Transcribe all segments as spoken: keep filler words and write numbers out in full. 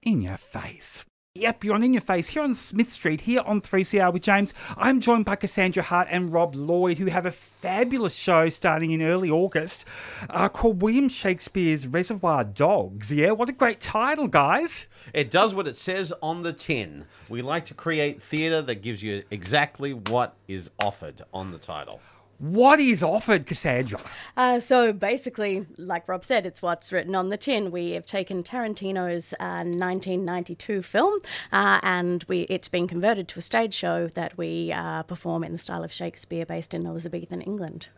In Your Face. Yep, you're on In Your Face here on Smith Street, here on three C R with James. I'm joined by Cassandra Hart and Rob Lloyd, who have a fabulous show starting in early August uh, called William Shakespeare's Reservoir Dogs. Yeah, what a great title, guys. It does what it says on the tin. We like to create theatre that gives you exactly what is offered on the title. What is offered, Cassandra? Uh, so basically, like Rob said, it's what's written on the tin. We have taken Tarantino's uh, nineteen ninety-two film uh, and we it's been converted to a stage show that we uh, perform in the style of Shakespeare based in Elizabethan England.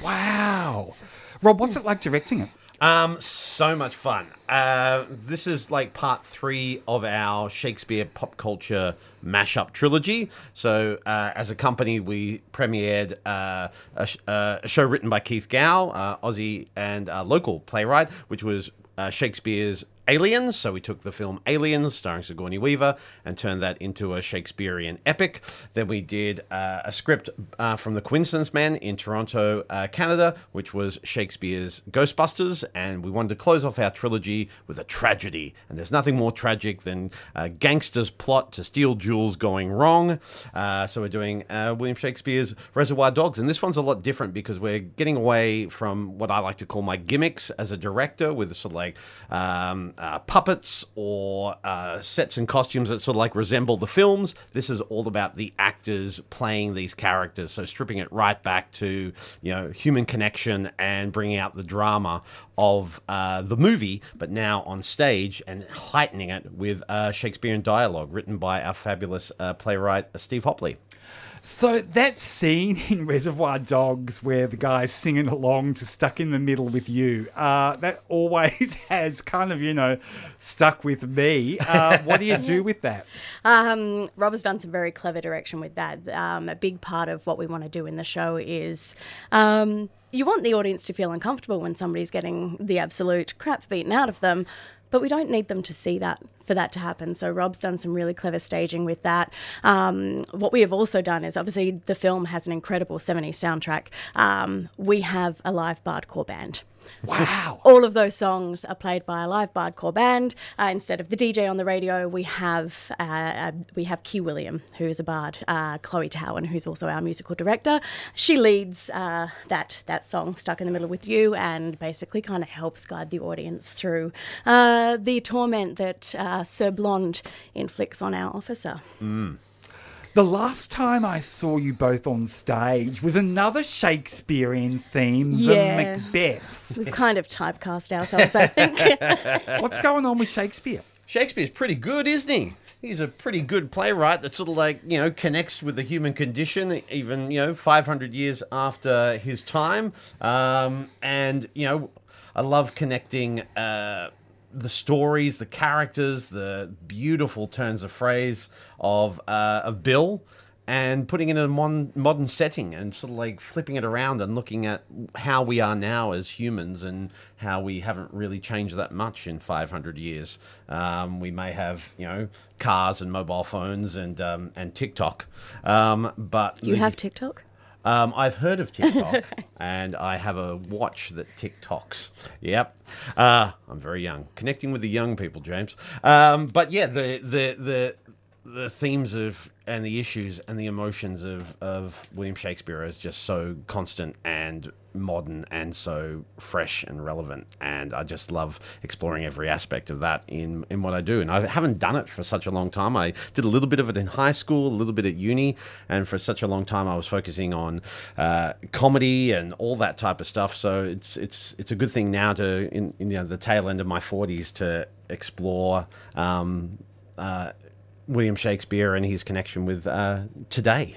Wow. Rob, what's it like directing it? Um, so much fun. Uh, this is like part three of our Shakespeare pop culture mashup trilogy. So, uh, as a company, we premiered uh, a, sh- uh, a show written by Keith Gow, uh, Aussie and uh, local playwright, which was uh, Shakespeare's Aliens. So we took the film Aliens, starring Sigourney Weaver, and turned that into a Shakespearean epic. Then we did uh, a script uh, from the Coincidence Men in Toronto, uh, Canada, which was Shakespeare's Ghostbusters. And we wanted to close off our trilogy with a tragedy. And there's nothing more tragic than uh, gangsters' plot to steal jewels going wrong. Uh, so we're doing uh, William Shakespeare's Reservoir Dogs. And this one's a lot different because we're getting away from what I like to call my gimmicks as a director, with sort of like um, Uh, puppets or uh, sets and costumes that sort of like resemble the films. This is all about the actors playing these characters, so stripping it right back to, you know, human connection and bringing out the drama of uh, the movie, but now on stage and heightening it with uh, Shakespearean dialogue written by our fabulous uh, playwright Steve Hopley. So that scene in Reservoir Dogs where the guy's singing along to Stuck in the Middle with You, uh, that always has kind of, you know, stuck with me. Uh, what do you do with that? Um, Rob has done some very clever direction with that. Um, a big part of what we want to do in the show is um, you want the audience to feel uncomfortable when somebody's getting the absolute crap beaten out of them, but we don't need them to see that for that to happen. So Rob's done some really clever staging with that. Um, what we have also done is, obviously the film has an incredible seventies soundtrack. Um, we have a live bardcore band. Wow. All of those songs are played by a live bardcore band. Uh, instead of the D J on the radio, we have uh, uh, we have Key William, who is a bard, uh, Chloe Towan, who's also our musical director. She leads uh, that that song, Stuck in the Middle with You, and basically kind of helps guide the audience through uh, the torment that uh, Sir Blonde inflicts on our officer. Mm. The last time I saw you both on stage was another Shakespearean theme, Yeah. The Macbeths. We've kind of typecast ourselves, I think. What's going on with Shakespeare? Shakespeare's pretty good, isn't he? He's a pretty good playwright that sort of like, you know, connects with the human condition, even, you know, five hundred years after his time. Um, and, you know, I love connecting uh, the stories, the characters, the beautiful turns of phrase of uh, of Bill, and putting it in a mon- modern setting and sort of like flipping it around and looking at how we are now as humans and how we haven't really changed that much in five hundred years. Um, we may have, you know, cars and mobile phones and um, and TikTok, um, but You have TikTok? Um, I've heard of TikTok, and I have a watch that TikToks. Yep, uh, I'm very young, connecting with the young people, James. Um, but yeah, the the the the themes of and the issues and the emotions of of William Shakespeare is just so constant and modern and so fresh and relevant, and I just love exploring every aspect of that in in what I do. And I haven't done it for such a long time. I did a little bit of it in high school, a little bit at uni, and for such a long time I was focusing on uh, comedy and all that type of stuff. So it's it's it's a good thing now to in, in you know, the tail end of my forties to explore um, uh, William Shakespeare and his connection with uh, today.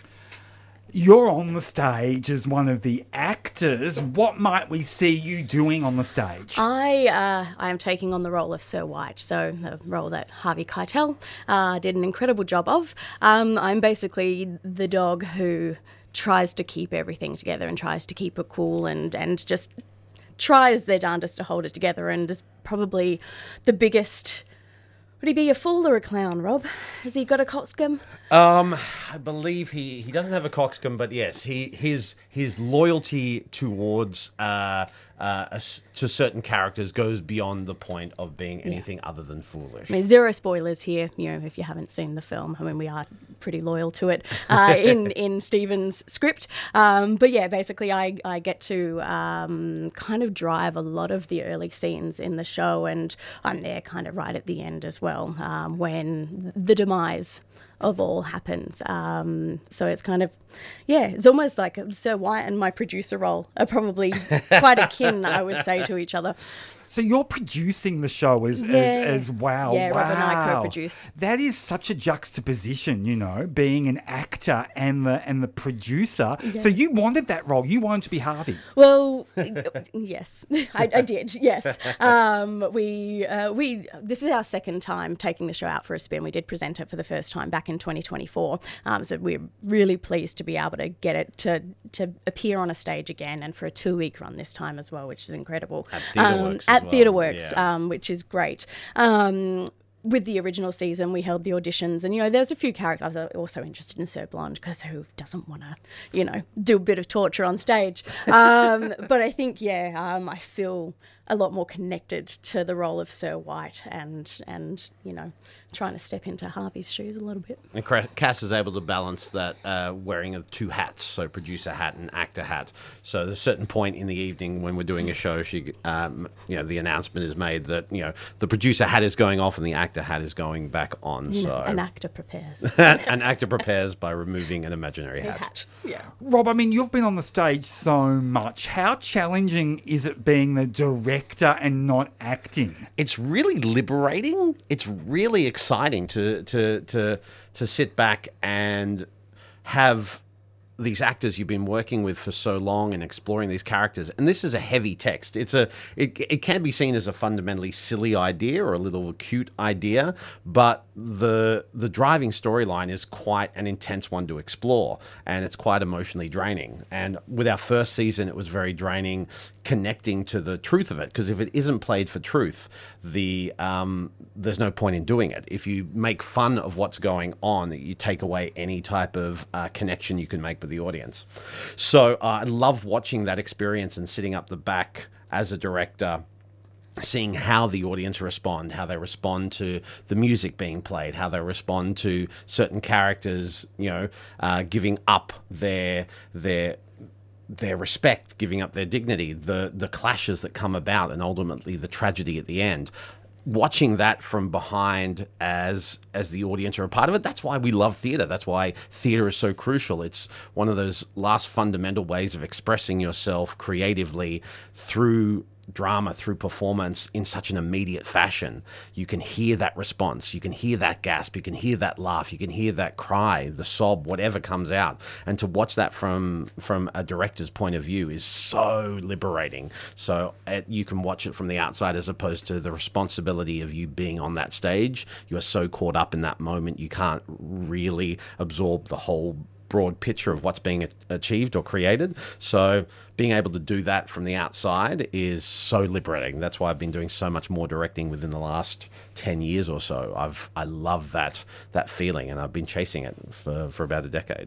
You're on the stage as one of the actors. What might we see you doing on the stage? I uh, I am taking on the role of Sir White, so the role that Harvey Keitel uh, did an incredible job of. Um, I'm basically the dog who tries to keep everything together and tries to keep it cool and, and just tries their darndest to hold it together, and is probably the biggest... Would he be a fool or a clown, Rob? Has he got a coxcomb? Um, I believe he, he doesn't have a coxcomb, but yes, he his his loyalty towards uh, uh, as- to certain characters goes beyond the point of being anything yeah. other than foolish. I mean, zero spoilers here, you know, if you haven't seen the film. I mean, we are pretty loyal to it uh, in, in Stephen's script. Um, but yeah, basically I, I get to um, kind of drive a lot of the early scenes in the show, and I'm there kind of right at the end as well, um, when the demise of all happens. Um, so it's kind of, yeah, it's almost like Sir White and my producer role are probably quite akin, I would say, to each other. So you're producing the show as Yeah. as, as wow. Yeah, wow. Rob and I co-produce. That is such a juxtaposition, you know, being an actor and the and the producer. Yeah. So you wanted that role. You wanted to be Harvey. Well, yes, I, I did. Yes, um, we uh, we this is our second time taking the show out for a spin. We did present it for the first time back in twenty twenty-four. Um, so we're really pleased to be able to get it to to appear on a stage again, and for a two week run this time as well, which is incredible. At Theatreworks um, as at well. Theatreworks, Yeah. um, which is great. Um, with the original season, we held the auditions, and you know, there's a few characters. I was also interested in Sir Blonde, because who doesn't want to, you know, do a bit of torture on stage? Um, but I think, yeah, um, I feel a lot more connected to the role of Sir White, and and you know, trying to step into Harvey's shoes a little bit. And Cra- Cass is able to balance that uh, wearing of two hats, so producer hat and actor hat. So there's a certain point in the evening when we're doing a show, she, um, you know, the announcement is made that, you know, the producer hat is going off and the actor hat is going back on. You so know, an actor prepares. an actor prepares by removing an imaginary hat. Hat. Yeah. Rob, I mean, you've been on the stage so much. How challenging is it being the director and not acting? It's really liberating. It's really exciting to to to to sit back and have these actors you've been working with for so long and exploring these characters. And this is a heavy text. It's a it, it can be seen as a fundamentally silly idea or a little cute idea, but the the driving storyline is quite an intense one to explore, and it's quite emotionally draining. And with our first season, it was very draining connecting to the truth of it, because if it isn't played for truth, the um, there's no point in doing it. If you make fun of what's going on, you take away any type of uh, connection you can make with the audience. So uh, I love watching that experience and sitting up the back as a director, seeing how the audience respond, how they respond to the music being played, how they respond to certain characters, you know, uh, giving up their their their respect, giving up their dignity, the the clashes that come about, and ultimately the tragedy at the end. Watching that from behind as as the audience are a part of it, that's why we love theatre. That's why theatre is so crucial. It's one of those last fundamental ways of expressing yourself creatively through drama, through performance, in such an immediate fashion. You can hear that response, you can hear that gasp, you can hear that laugh, you can hear that cry, the sob, whatever comes out. And to watch that from from a director's point of view is so liberating. So it, you can watch it from the outside, as opposed to the responsibility of you being on that stage. You are so caught up in that moment, you can't really absorb the whole broad picture of what's being achieved or created. So being able to do that from the outside is so liberating. That's why I've been doing so much more directing within the last ten years or so. I've I love that that feeling, and I've been chasing it for, for about a decade.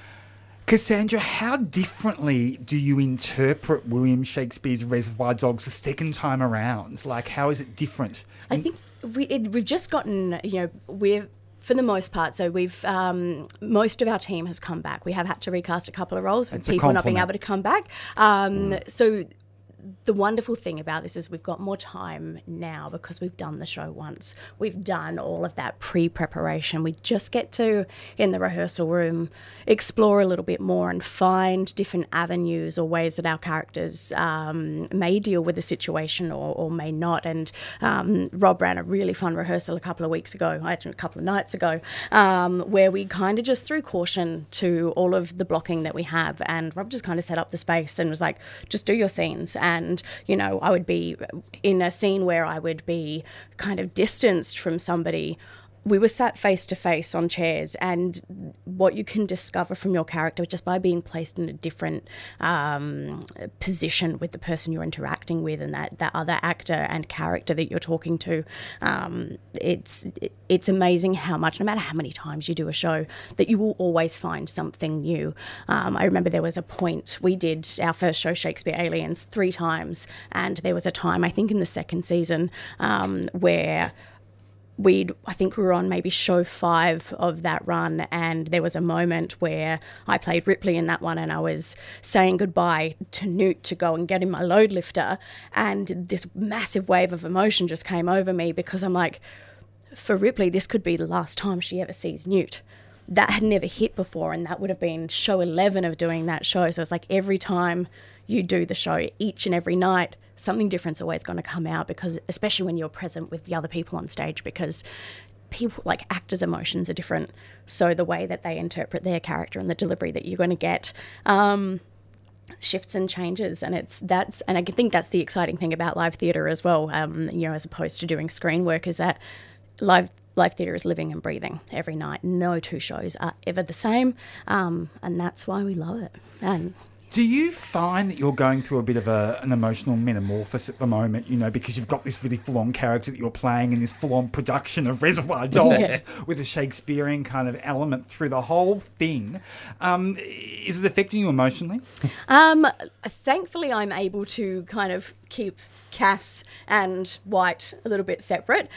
Cassandra, how differently do you interpret William Shakespeare's Reservoir Dogs the second time around? Like, how is it different? I think we, it, we've just gotten, you know, we're, for the most part, so we've, um, most of our team has come back. We have had to recast a couple of roles with It's a people not being compliment. able to come back. Um, mm. So the wonderful thing about this is we've got more time now because we've done the show once. We've done all of that pre-preparation. We just get to, in the rehearsal room, explore a little bit more and find different avenues or ways that our characters um, may deal with the situation or, or may not. And um, Rob ran a really fun rehearsal a couple of weeks ago, actually a couple of nights ago, um, where we kind of just threw caution to all of the blocking that we have. And Rob just kind of set up the space and was like, just do your scenes. And And, you know, I would be in a scene where I would be kind of distanced from somebody. we were sat face to face on chairs, and what you can discover from your character just by being placed in a different um, position with the person you're interacting with, and that, that other actor and character that you're talking to, um, it's it's amazing how much, no matter how many times you do a show, that you will always find something new. Um, I remember there was a point, we did our first show, Shakespeare Aliens, three times, and there was a time, I think in the second season, um, where we'd, I think we were on maybe show five of that run, and there was a moment where I played Ripley in that one, and I was saying goodbye to Newt to go and get in my load lifter, and this massive wave of emotion just came over me, because I'm like, for Ripley, this could be the last time she ever sees Newt. That had never hit before, and that would have been show eleven of doing that show. So it's like every time you do the show, each and every night, something different's always going to come out, because especially when you're present with the other people on stage, because people, like actors' emotions are different. So the way that they interpret their character and the delivery that you're going to get um, shifts and changes. And it's that's, and I think that's the exciting thing about live theatre as well, um, you know, as opposed to doing screen work, is that live Live theatre is living and breathing every night. No two shows are ever the same, um, and that's why we love it. And do you find that you're going through a bit of a, an emotional metamorphosis at the moment, you know, because you've got this really full-on character that you're playing in this full-on production of Reservoir Dogs Yes. with a Shakespearean kind of element through the whole thing? Um, is it affecting you emotionally? Um, thankfully, I'm able to kind of keep Cass and White a little bit separate.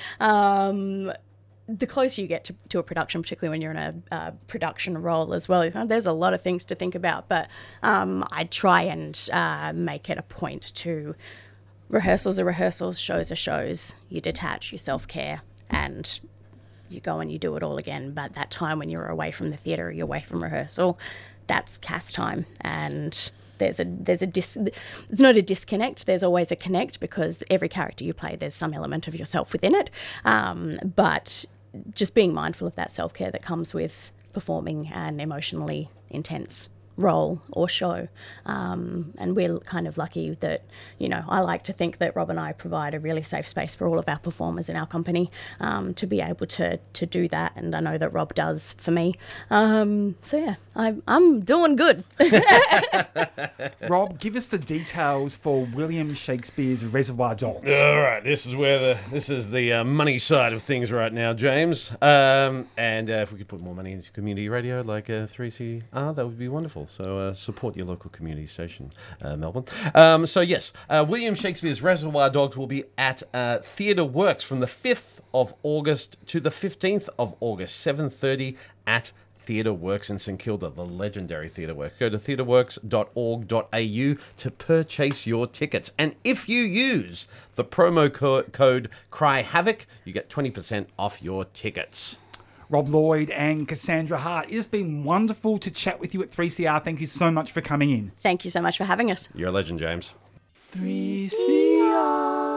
Um, the closer you get to, to a production, particularly when you're in a uh, production role as well, there's a lot of things to think about. But um, I try and uh, make it a point to rehearsals are rehearsals, shows are shows. You detach, you self-care, and you go and you do it all again. But that time when you're away from the theatre, you're away from rehearsal, that's Cass time. And there's a there's a dis, it's not a disconnect. There's always a connect, because every character you play, there's some element of yourself within it. Um, but just being mindful of that self-care that comes with performing an emotionally intense role or show. Um, and we're kind of lucky that, you know, I like to think that Rob and I provide a really safe space for all of our performers in our company um, to be able to to do that. And I know that Rob does for me. Um, so, yeah, I'm, I'm doing good. Rob, give us the details for William Shakespeare's Reservoir Dogs. All right, this is where the this is the uh, money side of things right now, James. Um, and uh, if we could put more money into community radio like uh, three C R, that would be wonderful. So uh, support your local community station, uh, Melbourne. Um, so yes, uh, William Shakespeare's Reservoir Dogs will be at uh, Theatre Works from the fifth of August to the fifteenth of August, seven thirty at Theatre Works in St Kilda, the legendary Theatre Works. Go to theatreworks dot org dot a u to purchase your tickets. And if you use the promo co- code CRYHAVOC, you get twenty percent off your tickets. Rob Lloyd and Cassandra Hart, it has been wonderful to chat with you at three C R. Thank you so much for coming in. Thank you so much for having us. You're a legend, James. three C R